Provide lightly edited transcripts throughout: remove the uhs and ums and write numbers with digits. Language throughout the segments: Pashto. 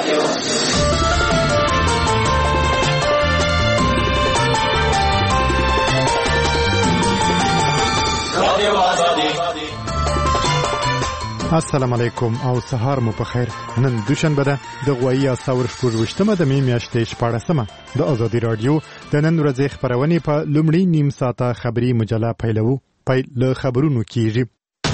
السلام علیکم او سهار مو په خیر. نن دوشنبه ده د غوایی اساور شپږمه د می میاشتې 14مه. د ازادي رادیو د نن ورځې خبرونه په لومړی نیم ساعته خبري مجله پیلو. پیل له خبرونو کیږي.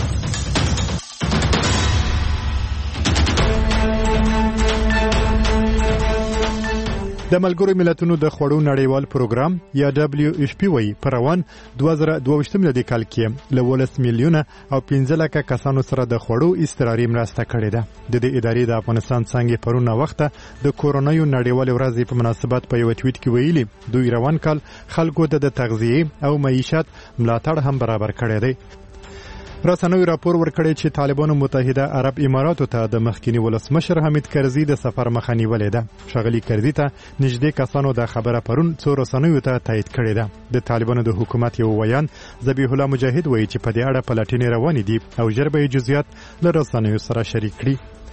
د ملګرو ملتونو د خوړو نړیوال پروګرام یا WFP وی پروان 2022 کال کې له 10 میلیونه او 15 لک کسانو سره د خوړو استراري مرسته کړې ده. د دې ادارې د افغانستان څنګه پرونه وخته د کورونا نړیوال ورځې په مناسبت په یو ټویټ کې ویلي دوی روان کال خلکو ته د تغذیه او معیشت ملاتړ هم برابر کړی دی. رسنوي راپور ورکړی چې طالبانو متحده عرب اماراتو ته د مخکینی ولسمشر حمید کرزي د سفر مخه نیولې ده. شغلي کرزي ته نږدې کسانو د خبره پرون څو رسنوي ته تایید کړی ده. د طالبانو د حکومت یو ویان ذبیح الله مجاهد وایي چې په دې اړه پلټنې روانې دي او ژر به جزئیات له رسنوي سره شریک کړي.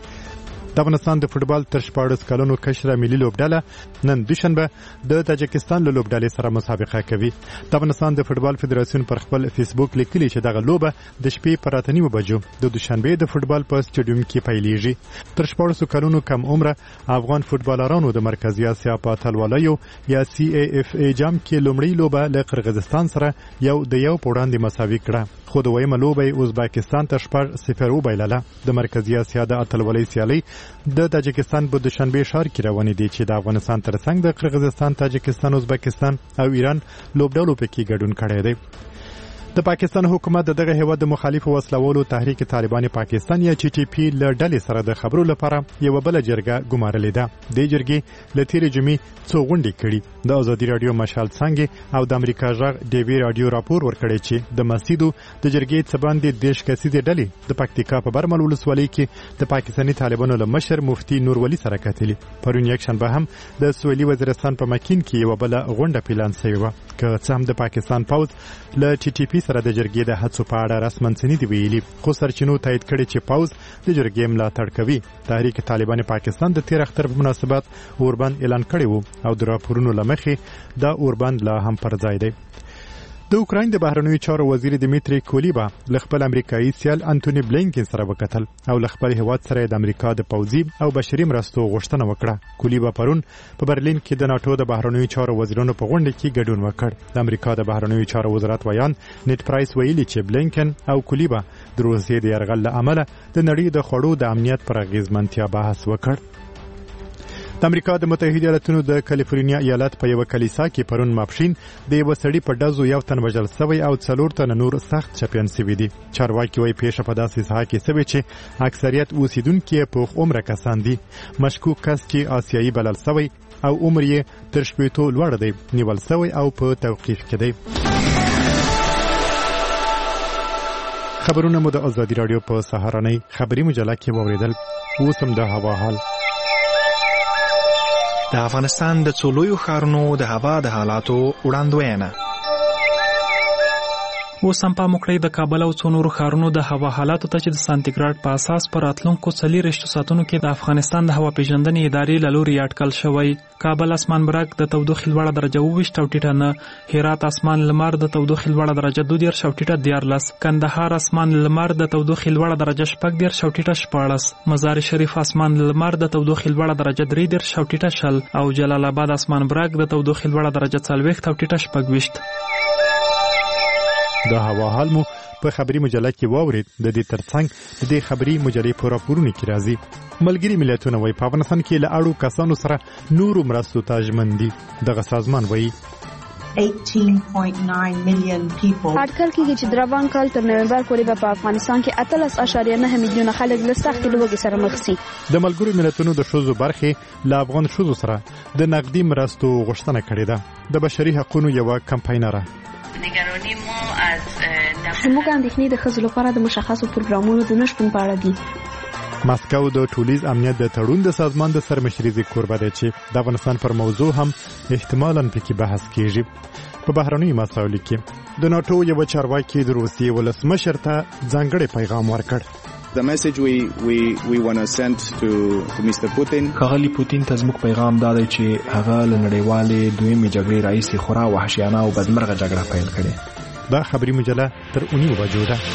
د افغانستان د فوتبال تر 14 کلونو کشره ملي لوبډله نن دوشنبه د تاجکستان له لوبډلې سره مسابقه کوي. د افغانستان د فوتبال فدراسیون پر خپل فیسبوک لیکلي چې دغه لوبه د شپې پر 8:30 بجو د دوشنبه د فوتبال په سټیډیوم کې پیلېږي. تر 14 کلونو کم عمره افغان فوتبالرانو د مرکزی اسیا په اتلولیو یا CAFA جام کې لومړی لوبه له قرغیزستان سره یو وړاندې مساوي کړه. خو د ویمه لوبه ازبکستان ته 0-0 وبایلله. د مرکزی اسیا د اتلولۍ سیالي د تاجکستان په دوشنبه ښار کې روانې دي چې د افغانستان ترڅنګ د قرغیزستان، تاجکستان، ازبکستان او ایران لوبډلو پکې ګډون کړی دی. د پاکستان حکومت دغه هیواد د مخالف وسلوالو تحریک طالبان پاکستان یا TTP له ډلې سره د خبرو لپاره یو بل جرګه ګمارلې ده. د جرګې له تیرې جمعې څو غونډې کړي. د ازادي رادیو مشال څنګه او د امریکا ژغ ډیوی رادیو راپور ورکړی چې د مسجدو د جرګې څباندې دیش کسیدې ډلې د پکتیکا په برمل ولسوالۍ کې د پاکستاني طالبانو له مشر مفتي نور ولی سره کتلې. پرون یک شنبه هم د سویلي وزیرستان په مکین کې یو بل غونډه پلان شوی و که څه هم د پاکستان پوز له TTP سره د جرګې د هڅو په اړه رسماً څه نه دی ویلي، خو سرچینو تایید کړي چې پوز د جرګې ملاتړ کوي. تحریک طالبان پاکستان د 13 اختر په مناسبت اوربند اعلان کړی وو او د راپورونو لمخې دا اوربند لا هم پر ځای دی. د اوکراین د بهرنیو چارو وزیر دیمیتری کولیبا له خپل امریکایي سیال انټونی بلینکن سره وکتل او له خپل هیواد سره د امریکا د پوځي او بشري مرستو غوښتنه وکړه. کولیبا پرون په برلین کې د ناتو د بهرنیو چارو وزیرانو په غونډه کې ګډون وکړ. د امریکا د بهرنیو چارو وزارت ویان نیټ پرایس ویلي چې بلینکن او کولیبا د روسیې د یرغل له امله د نړۍ د خوړو د امنیت پر اغیزمنتیا بحث وکړ. د امریکا د متحده ایالاتونو د کالیفورنیا ایالت په یو کلیسا کې پرون ماپښین د یو سړي په ډزو یو تن وژل شوی او 4 تن نور سخت چپیان شوي دي. چارواکي وايي پیښه په داسې ځای کې شوې چې اکثریت اوسیدونکو په عمر کسان دي. مشکوک کس چې آسیایي بلل شوی او عمر یې تر 80 لوړ دی نیول شوی او په توقیف کې دی. خبرونه مو د ازادي رادیو په سهارنۍ خبري مجله کې واوریدل. اوس هم د هوا حال. د افغانستان د څولویو ښارونو د هوا د حالاتو وړاندوینه. اوس هم په مکړی د کابل او څو نورو ښارونو د هوا حالاتو ته چې د سانتیګراډ په اساس پر راتلونکو 40 ساعتونو کې د افغانستان د هوا پیژندنې ادارې له لوري اټکل شوی. کابل اسمان برګ د تودوخې لوړه درجه 22 او ټیټه 9، هرات اسمان لمر د تودوخې لوړه درجه 22 او ټیټه 14، کندهار اسمان لمر د تودوخې لوړه درجه 14 او ټیټه 14، مزار شریف اسمان لمر د تودوخې لوړه درجه 3 او ټیټه 20 او جلال آباد اسمان برګ د تودوخې لوړه درجه 40 او ټیټه 26. د هوا حال مو په خبري مجله کې واورید. د دې ترڅنګ د دې خبري مجلې په راپورونو کې راځي ملګری ملتونه وایي په افغانستان کې له اړو کسانو سره نورو مرستو ته ژمن دي. دغه سازمان وایي 18.9 million people. اټکل کېږي چې د روان کال تر نومبر پورې به په افغانستان کې 18.9 میلیونه خلک له سختې لوږې سره مخ شي. د ملګرو ملتونو د ښځو برخې له افغان ښځو سره د نقدي مرستو غوښتنه کړې ده. د بشري حقوقو یو کمپاینره زموږ اندېښنې د ښځو لپاره د مشخصو پروګرامونو د نشتون په اړه دي. ماسکو د ټولیز امنیت د تړون د سازمان د سرمشرۍ کوربه دی چې د افغانستان پر موضوع هم احتمالاً پکې بحث کیږي. په بهرنیو مسایلو کې د ناتو یو چارواکي د روسیې ولسمشر ته ځانګړی پیغام ورکړ. The message we want to send to Mr. Putin. کاغلی پوتین ته زموږ پیغام دا دی چې هغه له نړیوالې دویمې جګړې راهیسې خورا وحشیانه او بدمرغه جګړه پیل کړې. دا خبري مجله تر 9 بجو ده.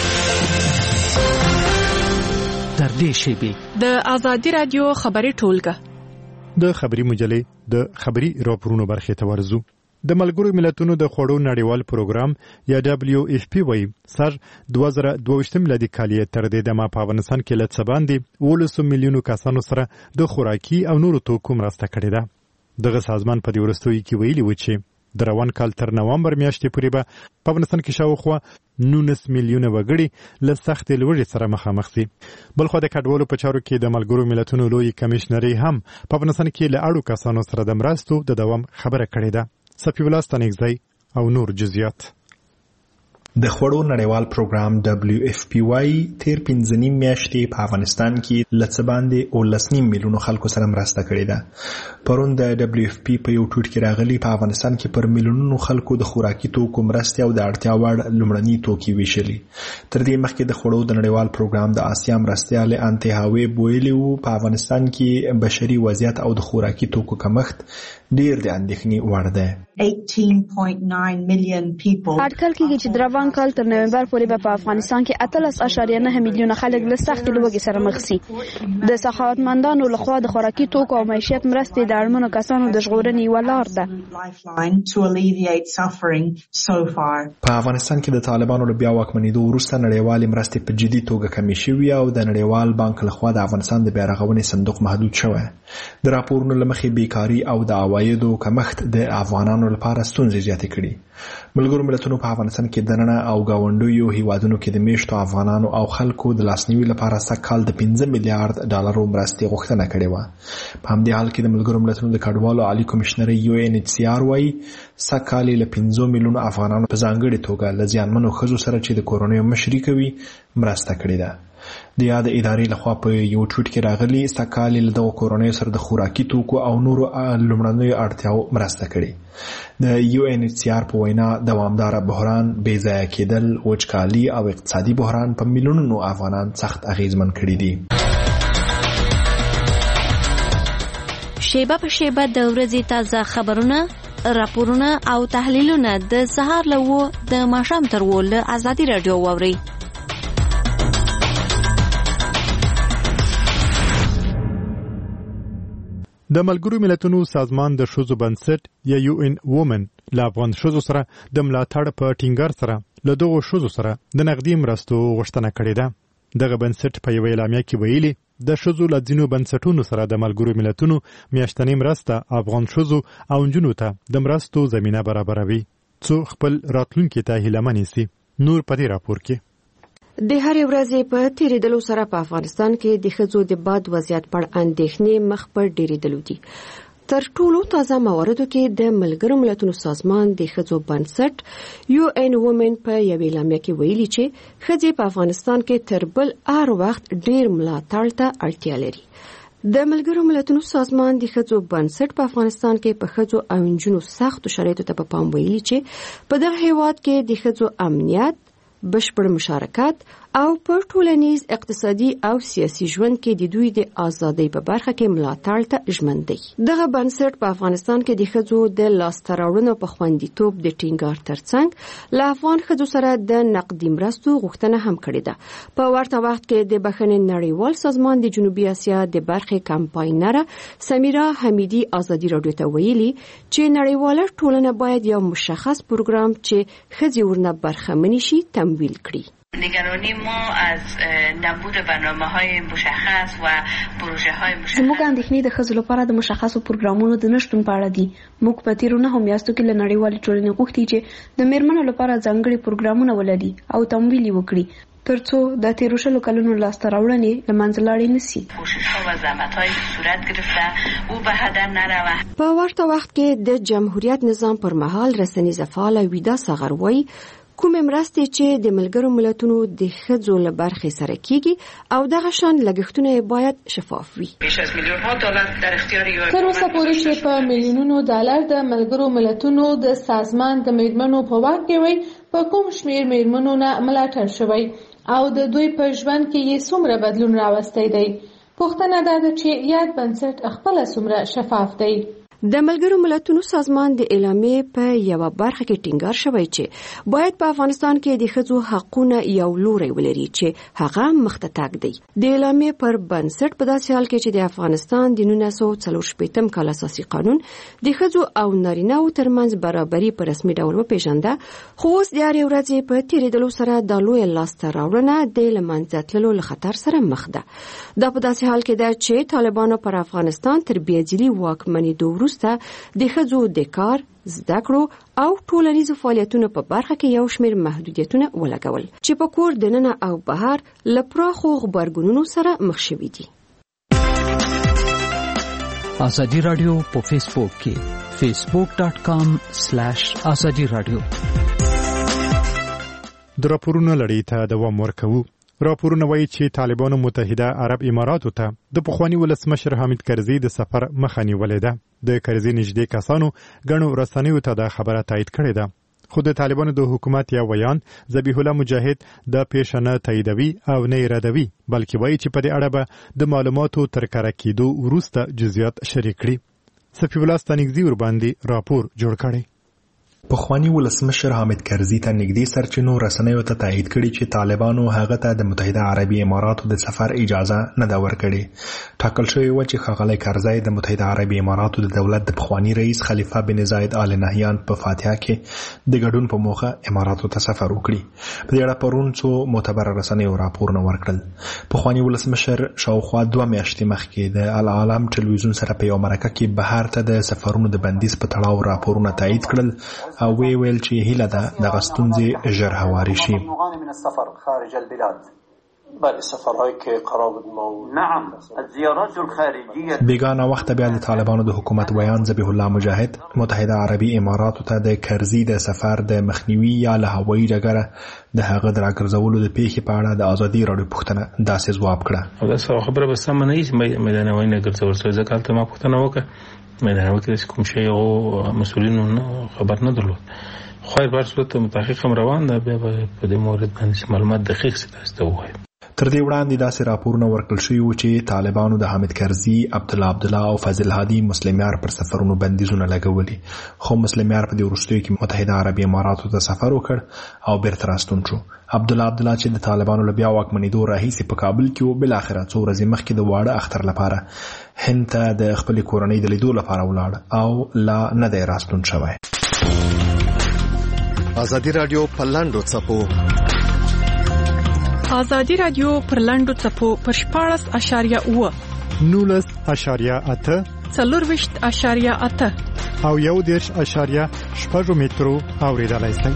تر دې شیبې د آزادي رادیو خبري ټولګه د خبري مجلې د خبري راپورونو برخې ته ورزو. د ملګرو ملتونو د خوړو نړیوال پروګرام یا WFP وایي سر 2022 میلادي کال تر دې دمه په افغانستان کې له څه باندې 18 میلیونو کسانو سره د خوراکي او نورو توکو مرسته کړې ده. دغه سازمان په دې وروستیو کې ویلي و چې د روان کال تر نومبر میاشتې پورې به په افغانستان کې شاوخوا 19 میلیونه وګړي له سختې لوږې سره مخامخ شي. بلخو د کډوالو په چارو کې د ملګرو ملتونو لوی کمشنري هم په افغانستان کې له اړو کسانو سره د مرستو د دوام خبره کړې ده. صفی الله ستانګزی او نور جزئیات. د خوړو نړیوال پروګرام WFP وايي تیر 15 میاشتې په افغانستان کې لڅ باندې 19 میلیونو خلکو سره مرسته کړې ده. پرون د WFP په یو ټوټ کې راغلي په افغانستان کې پر میلیونونو خلکو د خوراکي توکو مرستې او د اړتیا وړ لومړني توکي ویشلي. تر دې مخکې د خوړو د نړیوال پروګرام د آسیا مرستیال انټي هاوی بویلی وو په افغانستان کې بشري وضعیت او د خوراکي توکو کمښت ډیر د اندېښنې وړ دی. 18.9 million people. اټکل کېږي چې د روان کال تر نومبر پورې په افغانستان کې 18.9 میلیونه خلک له سختې لوږې سره مخ شي. د سخاوتمندانو لخوا د خوراکي توکو او معیشت مرستې د اړمنو کسانو د ژغورنې یوه لار ده. په افغانستان کې د طالبانو له بیا واکمنېدو وروسته نړیوالې مرستې په جدي توګه کمې شوي او د نړیوال بانک لخوا د افغانستان د بیارغونې صندوق محدود شوی. د راپورونو له مخې بیکاري او د عوایدو کمښت د افغانانو لپاره ستونزې زیاتې کړي. ملګرو ملتونو په افغانستان کې دننه او گاونډیو هیوادونو کې د میشتو افغانانو او خلکو د لاسنیوي لپاره سږکال د 15 میلیارډ ډالرو مرستې غوښتنه کړې وه. په همدې حال کې د ملګرو ملتونو د کډوالو عالی کمشنر UNHCR وايي سږکال له 15 میلیونو افغانانو په ځانګړې توګه له زیانمنو ښځو سره چې د کورنیو مشري کوي مرسته کړې ده. د یاد ادارې لخوا په یو ټوټ کې راغلي سږکال له دغو کورنیو سره د خوراکي توکو او نورو لومړنیو اړتیاو مرسته کړې. د UNHCR په وینا دوامداره بحران، بې ځایه کېدل، وچکالي او اقتصادي بحران په میلیونونو افغانان سخت اغیزمن کړي دي. شیبه په شیبه د ورځې تازه خبرونه، راپورونه او تحلیلونه د سهار له 9 د ماښام تر 10 له آزادي رادیو واورئ. د ملګرو ملتونو سازمان د ښځو بنسټ یا UN Women له افغان ښځو سره د ملاتړ په ټینګار سره له دغو ښځو سره د نقدي مرستو غوښتنه کړې ده. دغه بنسټ په یوه اعلامیه کې ویلي د ښځو له ځینو بنسټونو سره د ملګرو ملتونو میاشتنۍ مرسته افغان ښځو او نجونو ته د مرستو زمینه برابروي څو خپل راتلونکي ته هیلهمنې سي. نور په دې راپور کې د هرې ورځې په تیریدلو سره په افغانستان کې د ښځو د باد وضعیت پر اندېښنې مخ پر ډېرېدلو دي. تر ټولو تازه مواردو کې د ملګرو ملتونو سازمان د ښځو بنسټ UN Women په یوه اعلامیه کې ویلي چې ښځې په افغانستان کې تر بل هر وخت ډېر ملاتړ ته اړتیا لري. د ملګرو ملتونو سازمان د ښځو بنسټ په افغانستان کې په ښځو او نجونو سختو شرایطو ته په پام ویلي چې په دغه هیواد کې د ښځو امنیت، بشپړ مشارکت او په ټولنیز اقتصادي او سیاسي ژوند کې د دوی د ازادۍ په برخه کې ملاتړ ته ژمن دی. دغه بنسټ په افغانستان کې د ښځو د لاسته راوړنو په خوندیتوب د ټینګار ترڅنګ له افغان ښځو سره د نقدي مرستو غوښتنه هم کړې ده. په ورته وخت کې د بخښنې نړیوال سازمان د جنوبي اسیا د برخې کمپاینره سمیرا حمیدي ازادي رادیو ته ویلي چې نړیواله ټولنه باید یو مشخص پروګرام چې ښځې ورنه برخمنې شي تمویل کړي. نگرانی ما از نبود برنامه‌های مشخص و پروژه‌های مشخص. زموږ اندېښنې د ښځو لپاره د مشخصو پروګرامونو د نشتون په اړه دي. موږ په تیرو 9 میاشتو کې له نړیوالې ټولنې غوښتي چې د میرمنو لپاره ځانګړي پروګرامونه ولري او تمویل وکړي ترڅو د تیرو 20 کلونو لاسته راوړنې له منځه لاړې نشي. کوشش‌ها و زحمت‌هایی که صورت گرفته او به هدر نرود. په ورته وخت کې د جمهوریت نظام پر مهال رسنیز فعال ویدا سغروي کومه مرستې چې د ملګرو ملتونو د ښځو له برخې سره کیږي او دغه شان لګښتونه باید شفاف وي. بیش از میلیون‌ها دلار در اختیار تر اوسه پورې چې په میلیونونو ډالر د ملګرو ملتونو د سازمان د میرمنو په واک کې وي په کوم شمیر میرمنو نه ملاتړ شوی. او د دوی په ژوند کې یې څومره بدلون راوستی دی. پوښتنه دا ده چې یاد بنسټ خپل څومره شفاف دی. د ملګرو ملتونو سازمان د اعلامیې په یو برخه کې ټینګار شوی چې باید په افغانستان کې د ښځو حقوقونه یو لوري ولري چې هغه مخته تګ دی. د اعلامیې پر بنسټ په داسې حال کې چې د افغانستان د 1940 کال اساسي قانون د ښځو او نارینه‌و ترمنځ برابري په رسمي ډول وپیژنده، خو اوس د هرې ورځې په تیریدلو سره د لوی لاسته راوړنه د له منځه تللو له خطر سره مخ ده. دا په داسې حال کې ده چې طالبانو پر افغانستان تر بیځلي واکمنېدو د ښځو د کار، زده کړو او ټولنیزو فعالیتونو په برخه کې یو شمېر محدودیتونه ولګول چې په کور دننه او بهر له پراخو غبرګونونو سره مخ شوي دي. ازادي رادیو په فیسبوک کې facebook.com/ازادي رادیو. د راپورونو لړۍ ته دوام ورکوو. راپورونه وایي چې طالبانو متحده عرب اماراتو ته د پخوانی ولسمشر حامد کرزي د سفر مخه نیولې ده. د کرزي نږدې کسانو ګڼو رسنیو ته دا خبره تایید کړې ده. خو د طالبانو د حکومت یا ویان ذبیح الله مجاهد د پیښه نه تاییدوي او نه ردوي، بلکې وایي چې په دې اړه به د معلوماتو تر کره کېدو وروسته جزئیات شریک کړي. صفي الله ستانکزي ورباندې راپور جوړ کړی. پخوانی ولسمشر حامد کرزي ته نږدې سرچینو رسنیو ته تایید کړي چې طالبانو هغه ته د متحده عربي اماراتو د سفر اجازه نه ده ورکړې. ټاکل شوی و چې ښاغلی کرزي د متحده عربي اماراتو د دولت د پخوانی رئیس خلیفه بن زاید آل نهیان په فاتحه کې د ګډون په موخه اماراتو ته سفر وکړي. په دې اړه پرون څو معتبر رسنیو راپورونه ورکړل. پخوانی ولسمشر شاوخوا 2 میاشتې مخکې د العالم ټلویزیون سره په یو مرکه کې بهر ته د سفرونو د بندیز په تړاو راپورونه تایید کړل او ویل چې هیله ده د غستونځي ژر هواري شي. من السفر خارج البلاد بعد السفرهایی که قرار بود نعم الزيارات الخارجيه. بیگانه وخت بیا د طالبانو د حکومت ویان ذبیح الله مجاهد متحده عربي اماراتو ته د کرزي د سفر د مخنیوي یا له هوایي ډګره د هغه د راګرځولو د پیښې په اړه د ازادي راډیو پوښتنه داسې ځواب کړه. دا څه خبره به سم نه وي میدان وای نه ګرځول شوی ځکه ته ما پوښتنه وکړه میدان وای کې کوم شی او مسؤلینو خبر نه درلود. خو هر صورت متحقق هم روان ده بیا په دې مورد باندې معلومات دقیق ستاسو وایي. تر دې وړاندې داسې راپورونه ورکړل شوي و چې طالبانو د حامد کرزي، عبدالله او فضل هادي مسلمیار پر سفرونو بندیزونه لګولي، خو مسلمیار په دې وروستیو کې متحده عربي اماراتو ته سفر وکړ او بیرته راستون شو. عبدالله چې د طالبانو له بیا واکمنېدو راهیسې په کابل کې و، بالاخره څو ورځې مخکې د واړه اختر لپاره هند ته د خپلې کورنۍ د لیدو لپاره ولاړ او لا نه دی راستون شوی. ازادي رادیو په لاندو څپو ازادي رادیو پر لاندو څپو پر 14.8 19.8 24.8 او 1.6 مترو اوریدلای شئ.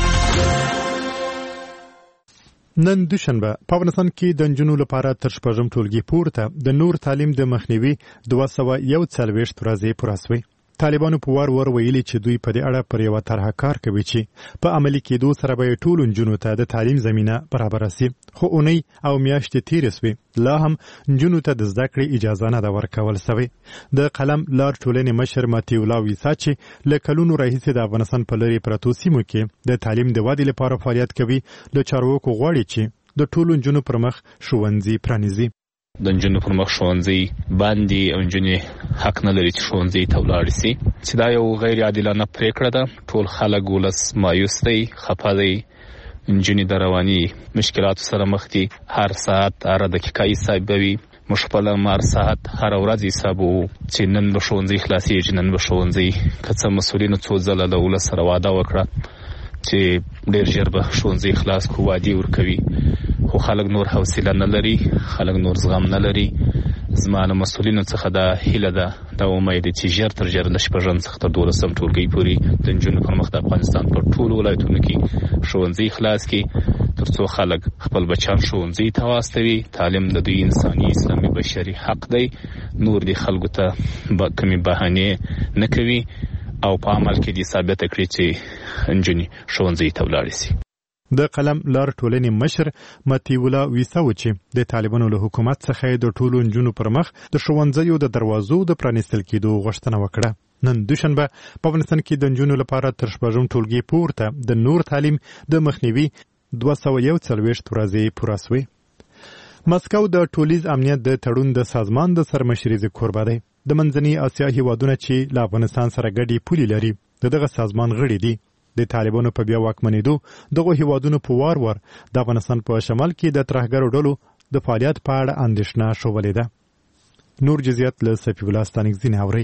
نن دوشنبه په افغانستان کې د نجونو لپاره تر شپږم ټولګي پورته د نور تعلیم د مخنیوي 241 ورځې پوره شوې. طالبانو په وار ویلي چې دوی په دې اړه پر یو طرح کار کوي چې په عملي کېدو سره به ټول نجونو ته د تعلیم زمينه برابر شي. خو اونۍ او میاشتې تیرې شوې، لا هم نجونو ته د زده کړې اجازه نه ده ورکول شوې. د قلم لار ټولنې مشر ماتي الله ویسا چې له کلونو راهیسې د افغانستان په لرې پرتو سیمو کې د تعلیم د ودې لپاره فعالیت کوي، له چارواکو غواړي چې د ټولو نجونو پر مخ ښوونځي پرانیزي. د نجونو پر مخ ښوونځي باندې او نجونې حق نه لري چې ښوونځي ته ولاړ شي، چې دا یو غیر عادلانه پریکړه ده. ټول خلک ولس مایوس دی، خفه دی. نجونې د رواني مشکلاتو سره مخ دي. هر ساعت هر دقیقه حسابوي. موږ خپل هر ساعت هر ورځ حسابو چې نن به ښوونځي خلاصېږي، نن به ښوونځي. که څه مسؤلینو څو ځله له ولس سره وعده وکړه چې ډېر ژر به ښوونځي خلاص کړو، وعدې ورکوي، خو خلک نور حوصله نه لري، خلک نور زغم نه لري. زما له مسؤلینو څخه دا هیله ده، دا امید چې ژر تر ژره له شپږم څخه تر 12 ټولګي پورې د نجونو پر مخ د افغانستان په ټولو ولایتونو کې ښوونځي خلاص کړي، ترڅو خلک خپل بچیان ښوونځي ته واستوي. تعلیم د دوی انساني اسلامي بشري حق دی. نور دي خلکو ته کمی بهانې نه کوي او په عمل کې دي ثابت کړي چې نجونې ښوونځي ته ولاړ شي. د قلم لار ټولنې مشر ماتي الله ویسا و چې د طالبانو له حکومت څخه د ټولو نجونو پر مخ د ښوونځیو د دروازو د پرانیستل کېدو غوښتنه وکړه. نن دوشنبه په افغانستان کې د نجونو لپاره تر شپږم ټولګي پورته د نور تعلیم د مخنیوي 241 ورځې پوره شوې. مسکو د ټولیز امنیت د تړون د سازمان د سرمشرۍ کوربه دی. د منځنۍ اسیا هیوادونه چې له افغانستان سره ګډې پولې لري دغه سازمان غړي دي. د طالبانو په بیا واکمنېدو دغه هیوادونو په وار د افغانستان په شمال کې د ترهګرو ډلو د فعالیت په اړه اندېښنه شولې ده. نور جزئیات له صفی الله ستانکزین اوري.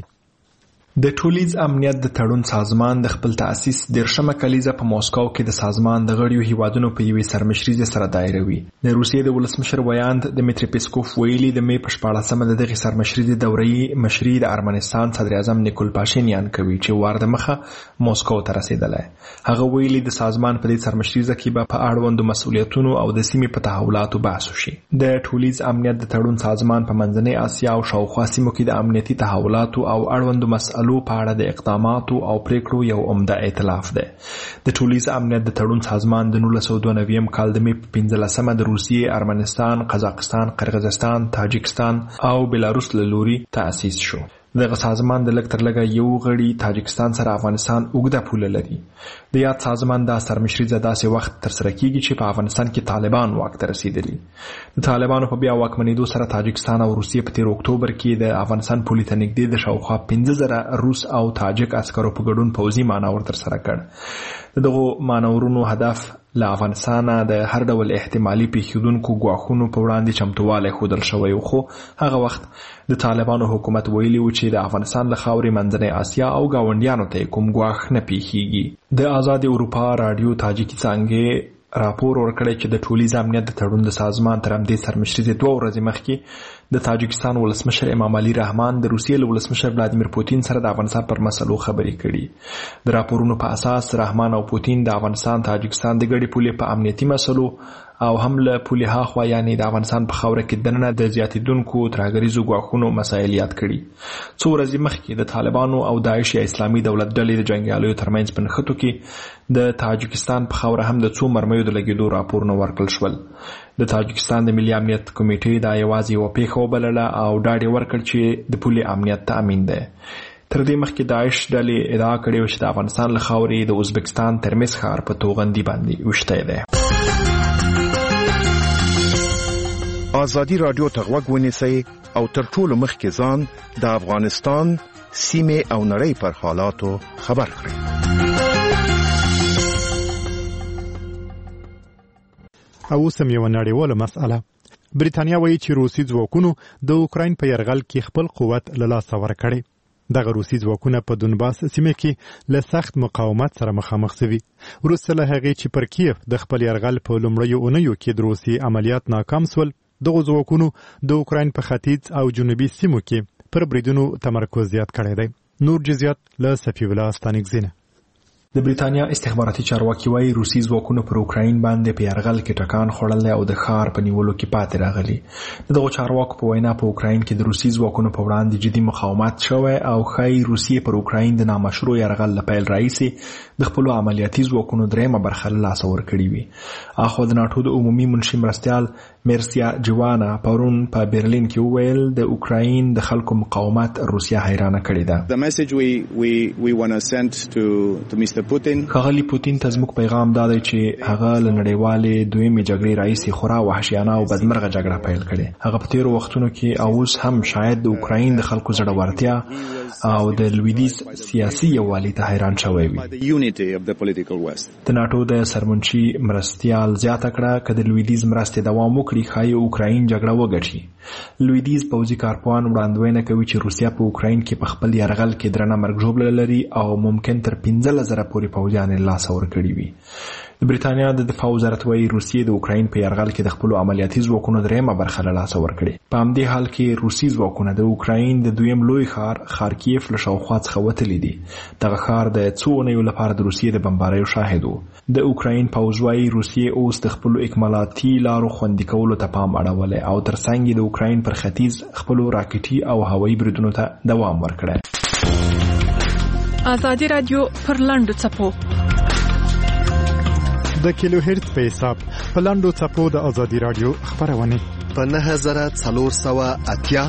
د ټولیز امنیت د تړون سازمان د خپل تأسیس 13مه کلیزه په موسکو کې د سازمان د غړیو هیوادونو په یوې سرمشرۍ سره دایروي. د روسیې د ولسمشر ویاند دمیتری پیسکوف ویلي د می په 14مه د دغه سرمشرۍ د دورې مشري د ارمنستان صدر اعظم نیکول پاشینیان کوي چې وار د مخه موسکو ته رسیدلی. هغه ویلي د سازمان په دې سرمشرۍ کې به په اړوندو مسؤلیتونو او د سیمې په تحولاتو بحث وشي. د ټولیز امنیت د تړون سازمان په منځنۍ اسیا او شاوخوا سیمو کې د امنیتي تحولاتو او اړوندو مسئلو په اړه د اقداماتو او پریکړو یو عمده ائتلاف ده. د ټولیز امنیت د تړون سازمان د 1992 کال د می 15مه د روسیې، ارمنستان، قزاقستان، قرغیزستان، تاجکستان او بلاروس له لوري تأسیس شو. دغه سازمان د لږ تر لږه یو غړي تاجکستان سره افغانستان اوږده پوله لري. د یاد سازمان د سرمشرۍ داسې وخت تر سره کیږي چې په افغانستان کې طالبان واک ته رسیدلي. د طالبانو په بیا واکمنېدو سره تاجکستان او روسیې په 13 اکتوبر کې د افغانستان پولې ته نږدې د شاوخوا 15,000 روس او تاجک عسکرو په ګډون پوځي مانور تر سره کړ. دغه مانورونو هدف له افغانستان د هر ډول احتمالي پیښیدونکو ګواښونو په وړاندې چمتووالی ښودل شوی، خو هغه وخت د طالبانو حکومت ویلي و چې د افغانستان له خاورې منځنۍ اسیا او ګاونډیانو ته کوم ګواښ نه پیښیږي. د آزاد اروپا رادیو تاجکي څانګې راپور ورکړی چې د ټولیز امنیت د تړون د سازمان تر همدې سرمشرۍ 2 ورځې مخکې د تاجکستان ولسمشر امام علي رحمان د روسیې له ولسمشر ولادیمیر پوتین سره د افغانستان پر مسلو خبرې کړي. د راپورونو په اساس رحمان او پوتین د افغانستان تاجکستان د ګډې پولې په امنیتي مسلو او هم له پولې هاخوا یعنی د افغانستان په خاوره کې دننه د زیاتېدونکو ترهګریزو ګواښونو مسایل یاد کړي. څو ورځې مخکې د طالبانو او داعش یا اسلامي دولت ډلې د جنګیالیو ترمنځ په نښتو کې د تاجکستان په خاوره هم د څو مرمیو د لګېدو راپورونه ورکړل شول. د تاجکستان د ملي امنیت کمیټې دا یوازې یوه پیښه وبلله او ډاډ یې ورکړ چې د پولې امنیت تأمین دی. تر دې مخکې داعش ډلې ادعا کړې وه چې د افغانستان له خاورې د ازبکستان ترمز ښار په توغندي باندې ویشتی دی. آزادی رادیو ته غوږ ونیسئ او تر ټولو مخکې ځان د افغانستان سیمې او نړۍ پر حالاتو خبر کړئ. او سم یو نړیواله مسأله. بریتانیا وایي چې روسي ځواکونو د اوکراین په یرغل کې خپل قوت له لاسه ورکړی. دغه روسي ځواکونه په دونباس سیمه کې له سخت مقاومت سره مخامخ شوي. وروسته له هغې چې پر کیف د خپل یرغل په لومړیو اونیو کې د روسي عملیات ناکام شول، دغه ځواکونو د اوکراین په ختیځ او جنوبي سیمو کې پر بریدونو تمرکز زیات کړی دی. نور جزئیات له صفی الله ستانکزین. د بریتانیا استخباراتي چارواکي وايي روسي ځواکونو پر اوکراین باندې په یرغل کې ټکان خوړلی او د ښار په نیولو کې پاتې راغلي. دغه چارواکو په وینا په اوکراین کې د روسي ځواکونو په وړاندې جدي مقاومت شوی او ښایي روسیې پر اوکراین د نامشروع یرغل له پیل راهیسې د خپلو عملیاتي ځواکونو 3مه برخه له لاسه ورکړې وي. اخوا د ناټو د عمومي منشي مرستیال میرسیا جوانا پرون په برلین کې وویل د اوکراین د خلکو مقاومت روسیا حیرانه کړې ده. The message we want to send to Mr. Putin. ښاغلي پوتین ته زموږ پیغام دا دی چې هغه له نړیوالې دویمې جګړې راهیسې خورا وحشیانه او بدمرغه جګړه پیل کړې. هغه په تیرو وختونو کې او اوس هم شاید د اوکراین د خلکو زړورتیا او د لویدیځ سیاسي یووالي ته حیران شوی وي. د ناټو د سرمنشي مرستیال زیاته کړه که د لویدیځ مرستې دوام وکړي ښایي اوکراین جګړه وګټي. لویدیځ پوځي کارپوهان وړاندوینه کوي چې روسیا په اوکراین کې په خپل یرغل کې درنه مرګ ژوبله لري او ممکن تر 15,000 پورې پوځیان یې لاسه ورکړي وي. د بریتانیا د دفاع وزارت وايي روسیې د اوکراین په یرغل کې د خپلو عملیاتي ځواکونو 3مه برخه له لاسه ورکړې. په همدې حال کې روسي ځواکونه د اوکراین د دویم لوی ښار خارکیف له شاوخوا څخه وتلي دي. دغه ښار د څو اونیو لپاره د روسیې د بمباریو شاهد و. د اوکراین پوځ وايي روسیې اوس د خپلو اکمالاتي لارو خوندي کولو ته پام اړولی او ترڅنګ د اوکراین پر ختیځ خپلو راکټي او هوایي بریدونو ته دوام ورکړی. آزادی رادیو پر لاندو څپو د کیلو هرتز په حساب په لاندو څپو د آزادی رادیو خبرونه په 9480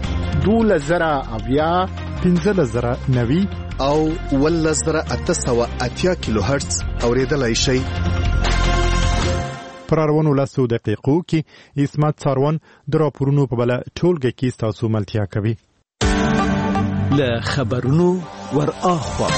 12080 15090 او 11880 کیلو هرتز اوریدلای شئ. پر اړوندو 10 دقیقو کې اسمت څاروان د راپورونو په بل ټولګه کې تاسو ملتیا کوي. له خبرونو ور اخوا.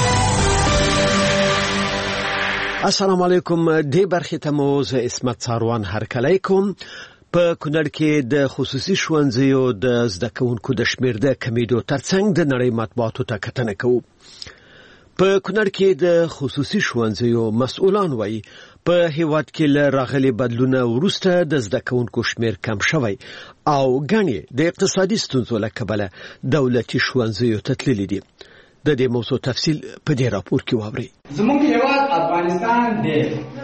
السلام علیکم. د برخې ته مو ز اسمت څاروان هرکلی کوم. په کونړ کې د خصوصي ښوونځیو د زده کوونکو د شمېر د کمیدو ترڅنګ د نړۍ مطبوعاتو ته کتنه کوو. په کونړ کې د خصوصي ښوونځیو مسؤلان وایي په هیواد کې له راغلي بدلونه وروسته د زده کوونکو شمېر کم شوی او ګڼې د اقتصادي ستونزو له کبله دولتي ښوونځیو ته تللي دي. د دې موضوع تفصیل په دې راپور کې واورئ. زموږ هیواد افغانستان دی.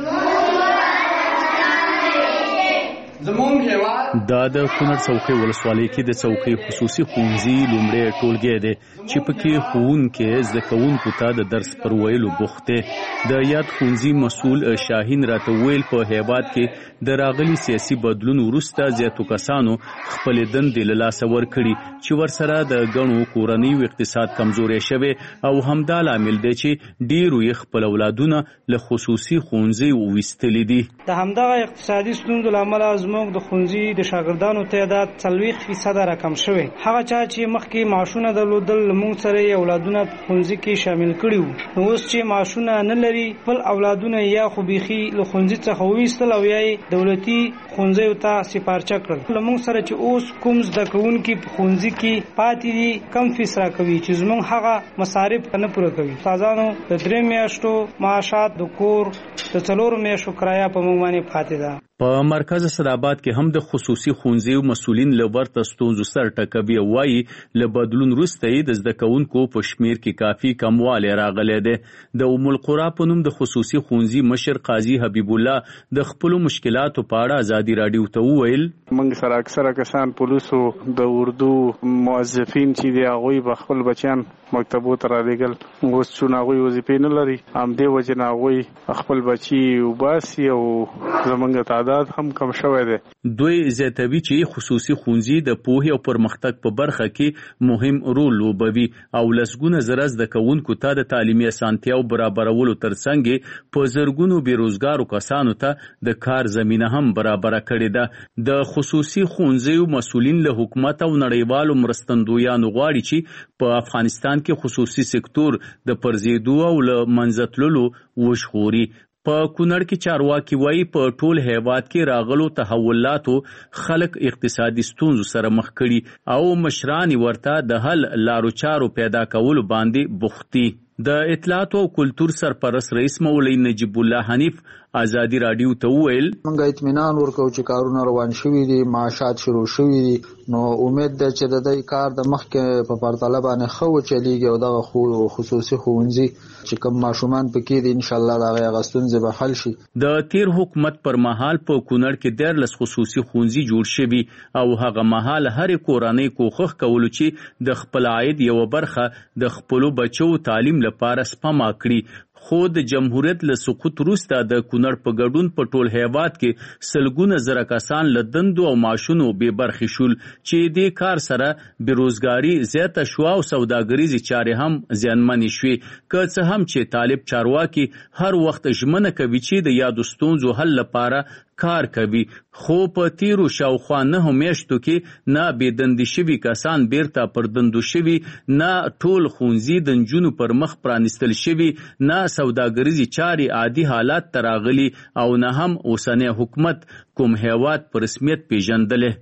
دا د کونړ څوکۍ ولسوالۍ کې د څوکۍ خصوصي ښوونځي لومړی ټولګی دی چې پکې ښوونکي زده کوونکو ته د درس پر ویلو بوخت دی. د یاد ښوونځي مسؤل شاهین راته ویل په هیواد کې د راغلي سیاسي بدلون وروسته زیاتو کسانو خپل دندې له لاسه ورکړي چې ورسره د ګڼو کورنیو اقتصاد کمزوری شوی او همدا لامل دی چې ډیرو یې خپل اولادونه له خصوصي ښوونځیو ویستلي دي. د همدغه اقتصادي ستونزو له امله زموږ د ښوونځي د شاګردانو تعداد 40% راکم شوی. هغه چا چې مخکې معاشونه درلودل موږ سره یې اولادونه په ښوونځي کې شامل کړي وو. نو اوس چې معاشونه نه لري خپل اولادونه یا خو بیخي له ښوونځي څخه وویستل او یا یې دولتي ښوونځیو ته سپارچه کړل. له موږ سره چې اوس کوم زده کوونکي په ښوونځي کې پاتې دي کم فیس راکوي چې زموږ هغه مصارف نه پوره کوي. استادانو د 3 میاشتو معاشات د کور د 4 میاشتو کرایه په موږ باندې پاتې ده. په مرکز اسداباد کې هم د خصوصي ښوونځیو مسؤلین له ورته ستونزو سره ټکوي او وایي له بدلون وروسته یې د زده کوونکو په شمېر کې کافي کموالی راغلی دی. د ام القرا په نوم د خصوصي ښوونځي مشر قاضي حبیب الله د خپلو مشکلاتو په اړه ازادي راډیو ته وویل. موږ سره اکثره کسان پولیسو د اردو موظفین چې دی هغوی به خپل بچیان مکتبو ته رالېږل. اوس چون هغوی وظیفې نه لري همدې وجې نه هغوی خپل بچي وباسي او زموږ تعداد هم کم شوی دی. دوی زیاتوي چې خصوصي ښوونځي د پوهې او پرمختګ په برخه کې مهم رول لوبوي او لسګونه زره زده کوونکو ته د تعلیمي اسانتیاو برابرولو ترڅنګ په زرګونو بیروزګارو کسانو ته د کار زمینه هم برابره کړې ده. د خصوصي ښوونځیو مسؤلین له حکومت او نړیوالو مرستندویانو غواړي چې په افغانستان کې خصوصي سکتور د پرځېدو او له منځه تللو وژغوري. په کونړ کې چارواکي وایي په ټول هیواد کې راغلو تحولاتو خلک اقتصادي ستونزو سره مخ کړي او مشران ورته د حل لارو چارو پیدا کولو باندې بوختي. د اطلاعات او کلتور سرپرست رئیس مولوی نجیب الله حنیف ازادي راډیو ته وویل موږ اطمینان ورکو چې کارونه روان شوي دي، معاشات شروع شوي دي. نو امید ده چې د دې کار د مخکې په پرتله باندې ښه وچلیږي او دغه خصوصي ښوونځي چې کوم ماشومان پکې دي ان شاء الله د هغه ستونزې به حل شي. د تیر حکومت پر مهال په کونړ کې 14 خصوصي ښوونځي جوړ شوي او هغه مهال هرې کورنۍ کوښښ کولو چې د خپل عاید یو برخه د خپلو بچو تعلیم لپاره سپما کړي. خو د جمهوریت له سقوط وروسته د کونړ په ګډون په ټول هیواد کې سلګونه زره کسان له دندو او معاشونو بې برخې شول چې دې کار سره بیروزګاري زیاته شوه او سوداګریزې چارې هم زیانمنې شوې. که څه هم چې طالب چارواکي هر وخت ژمنه کوي چې د یادو ستونزو حل لپاره کار کوي، خو په تیرو شاوخوا 9 میاشتو کې نه بېدندې شوي کسان بیرته پر دندو شوي، نه ټول ښوونځي د نجونو پر مخ پرانیستل شوي، نه سوداګریزې چارې عادي حالات ته راغلي او نه هم اوسنی حکومت کوم هیواد په رسمیت پیژندلی.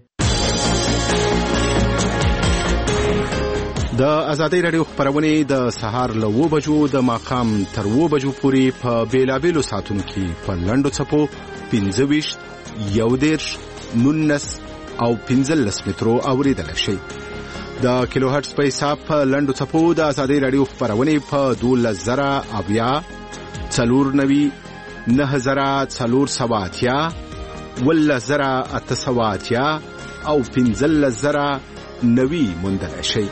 د ازادۍ راډیو خبرونه د سهار له 9 بجو د ماښام تر 9 بجو پورې په بیلابېلو ساعتونو کې په لنډو څپو 25 11 19 او 15 مترو اوریدل شي. د کیلو هرتز په حساب په لنډو څپو د ازادۍ راډیو خبرونه په 12000 490 9480 10880 او 15090 موندل شي.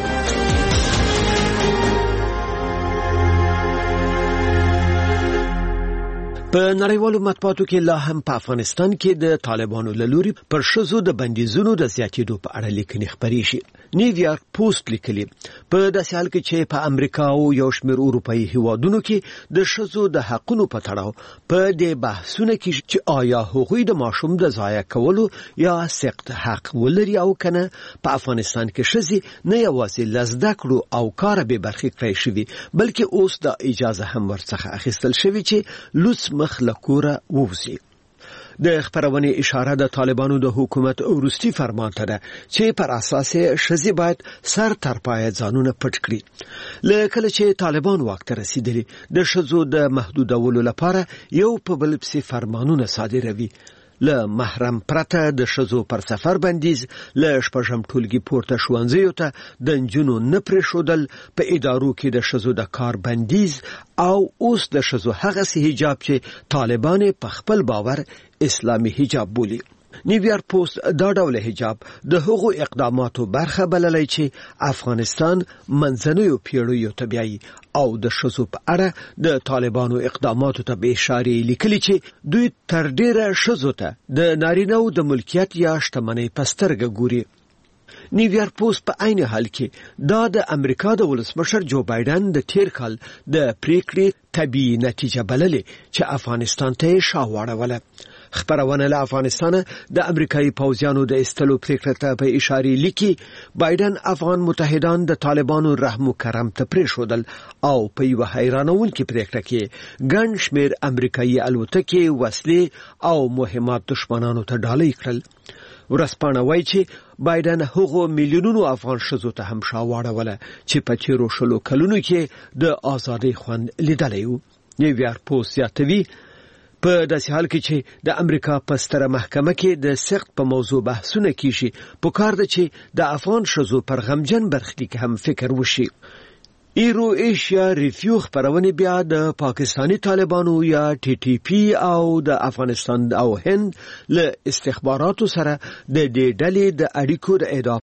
په نړیوالو مطبوعاتو کې لا هم په افغانستان کې د طالبانو له لوري پر ښځو د بندیزونو د زیاتېدو په اړه لیکنې خپرې شي. نیویارک پوسټ لیکلي په داسې حال کې چې په امریکا او یو شمېر اروپایي هیوادونو کې د ښځو د حقونو په تړاو په دې بحثونه کې چې آیا هغوی د ماشوم د ضایع کولو یا سقط حق ولري او کنه، په افغانستان کې ښځې نه یوازې له زده کړو او کاره بې برخې کړی شوي، بلکې اوس د اجازه هم ورڅخه اخیستل شوي چې لوڅ مخ له کوره ووځي. د خبرونې اشاره د طالبانو د حکومت وروستي فرمان ته ده چې پر اساس ښځې باید سر تر پایه ځانونه پټ کړي. له کله چې طالبان واک ته رسیدلي د ښځو د محدودولو لپاره یو په بل پسې فرمانونه صادروي. له محرم پرته د ښځو پر سفر بندیز، له شپږم ټولګي پورته ښوونځیو ته د نجونو نه پرېښودل، په ادارو کې د ښځو د کار بندیز او اوس د ښځو هغسې حجاب چې طالبان په خپل باور اسلامي حجاب بولي. نیویارک پوسټ دا ډول حجاب د هغو اقداماتو برخه بللی چې افغانستان منځنیو پیړیو ته بیایي او د ښځو په اړه د طالبانو اقداماتو ته به اشارې لیکلي چې دوی تر ډیره ښځو ته د نارینه‌و د ملکیت یا شتمنۍ په سترګه ګوري. نیویارک پوسټ په عین حال کې دا د امریکا د ولسمشر جو بایدن د تیر کال د پریکړې طبيعي نتیجه بللې چې افغانستان ته یې شا واړوله. خبرونه له افغانستان د امریکایي پوځیانو د استلو پریکړه ته په اشاره لیکي بایدن افغان متحدان د طالبانو رحم و کرم ته پریښودل او په یو حیرانونکې پریکړه کې ګڼ شمېر امریکایي الوتکې، وسلې او مهمات دشمنانو ته ډالۍ کړل. ورځپاڼه وایي چې بایدن هغو میلیونونو افغان ښځو ته هم شا واړوله چې په تیرو 20 کلونو کې د ازادۍ خوند لیدلی و. نیویارک پوسټ زیاتوي په داسې حال کې چې د امریکا په ستره محکمه کې د سقط په موضوع بحثونه کیږي، پکار ده چې د افغان ښځو پر غمجن برخلیک هم فکر وشي. ایرو ایشیا ریویو خبرونه بیا د پاکستانی طالبانو یا ټي ټي پی او د افغانستان او هند له استخباراتو سره د دې ډلې د اړیکو د ادعا